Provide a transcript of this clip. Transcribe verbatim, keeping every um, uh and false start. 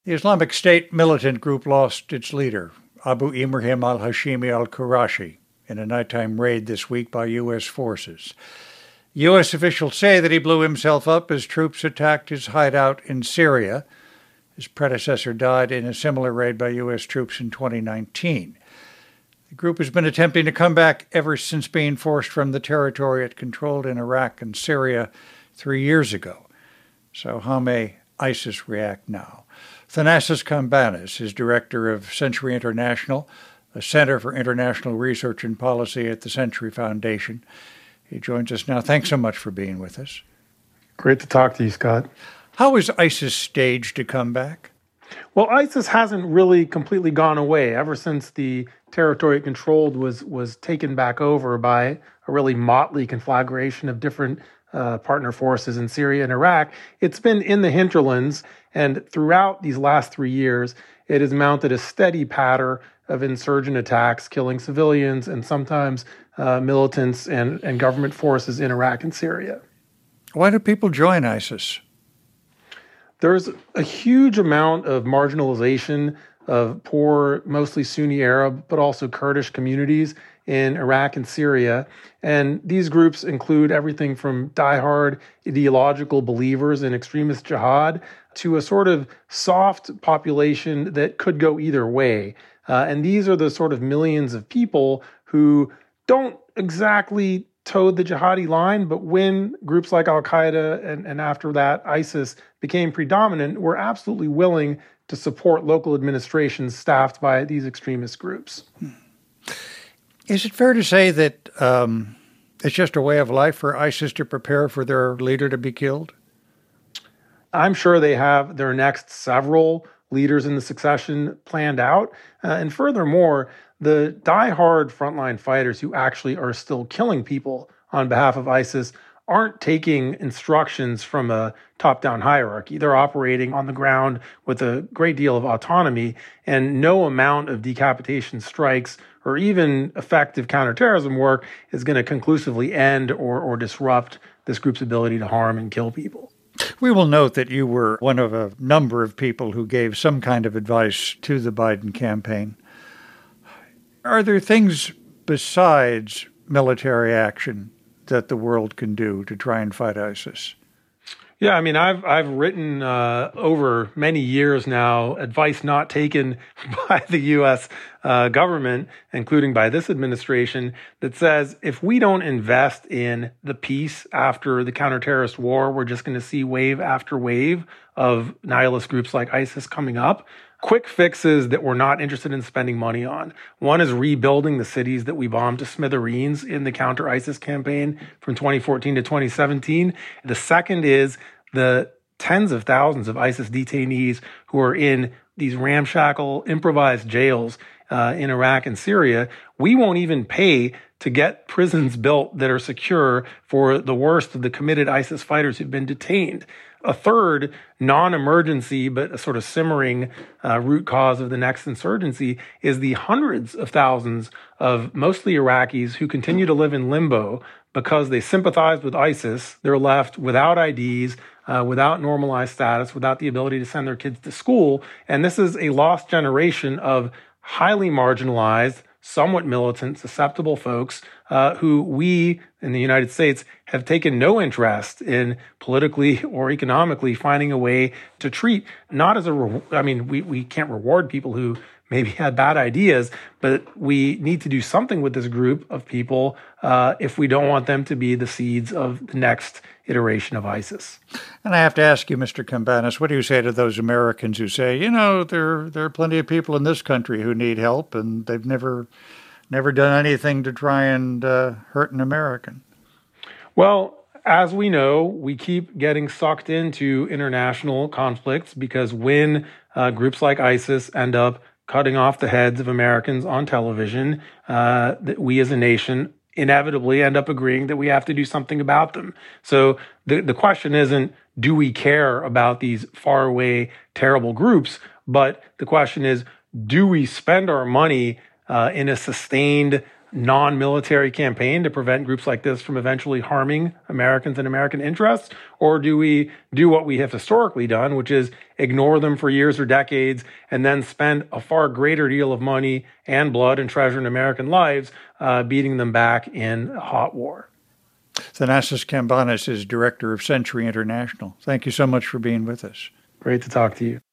The Islamic State militant group lost its leader, Abu Ibrahim al-Hashimi al-Qurashi, in a nighttime raid this week by U S forces. U S officials say that he blew himself up as troops attacked his hideout in Syria. His predecessor died in a similar raid by U S troops in twenty nineteen. The group has been attempting to come back ever since being forced from the territory it controlled in Iraq and Syria three years ago. So how may ISIS react now? Thanasis Kambanis is director of Century International, a Center for International Research and Policy at the Century Foundation. He joins us now. Thanks so much for being with us. Great to talk to you, Scott. How is ISIS staged to come back? Well, ISIS hasn't really completely gone away ever since the territory it controlled was was taken back over by a really motley conflagration of different uh, partner forces in Syria and Iraq. It's been in the hinterlands, and throughout these last three years, it has mounted a steady pattern of insurgent attacks, killing civilians and sometimes uh, militants and, and government forces in Iraq and Syria. Why do people join ISIS? There's a huge amount of marginalization of poor, mostly Sunni Arab, but also Kurdish communities in Iraq and Syria. And these groups include everything from diehard ideological believers in extremist jihad to a sort of soft population that could go either way. Uh, and these are the sort of millions of people who don't exactly towed the jihadi line, but when groups like Al-Qaeda and, and after that ISIS became predominant, were absolutely willing to support local administrations staffed by these extremist groups. Is it fair to say that um, it's just a way of life for ISIS to prepare for their leader to be killed? I'm sure they have their next several leaders in the succession planned out. Uh, and furthermore, the diehard frontline fighters who actually are still killing people on behalf of ISIS aren't taking instructions from a top-down hierarchy. They're operating on the ground with a great deal of autonomy, and no amount of decapitation strikes or even effective counterterrorism work is going to conclusively end or, or disrupt this group's ability to harm and kill people. We will note that you were one of a number of people who gave some kind of advice to the Biden campaign. Are there things besides military action that the world can do to try and fight ISIS? Yeah, I mean, I've I've written uh, over many years now advice not taken by the U S uh, government, including by this administration, that says if we don't invest in the peace after the counterterrorist war, we're just going to see wave after wave of nihilist groups like ISIS coming up. Quick fixes that we're not interested in spending money on. One is rebuilding the cities that we bombed to smithereens in the counter-ISIS campaign from twenty fourteen to twenty seventeen. The second is the tens of thousands of ISIS detainees who are in these ramshackle improvised jails uh, in Iraq and Syria. We won't even pay to get prisons built that are secure for the worst of the committed ISIS fighters who've been detained. A third, non-emergency, but a sort of simmering uh, root cause of the next insurgency is the hundreds of thousands of mostly Iraqis who continue to live in limbo because they sympathize with ISIS. They're left without I Ds, uh, without normalized status, without the ability to send their kids to school. And this is a lost generation of highly marginalized, somewhat militant, susceptible folks uh, who we in the United States have taken no interest in politically or economically finding a way to treat. Not as a, re- I mean, we, we can't reward people who maybe had bad ideas, but we need to do something with this group of people uh, if we don't want them to be the seeds of the next iteration of ISIS. And I have to ask you, Mister Kambanis, what do you say to those Americans who say, you know, there there are plenty of people in this country who need help, and they've never never done anything to try and uh, hurt an American? Well, as we know, we keep getting sucked into international conflicts because when uh, groups like ISIS end up cutting off the heads of Americans on television, uh, that we as a nation inevitably end up agreeing that we have to do something about them. So the, the question isn't, do we care about these faraway, terrible groups? But the question is, do we spend our money uh, in a sustained non-military campaign to prevent groups like this from eventually harming Americans and American interests? Or do we do what we have historically done, which is ignore them for years or decades and then spend a far greater deal of money and blood and treasure in American lives uh, beating them back in a hot war? Thanasis Kambanis is director of Century International. Thank you so much for being with us. Great to talk to you.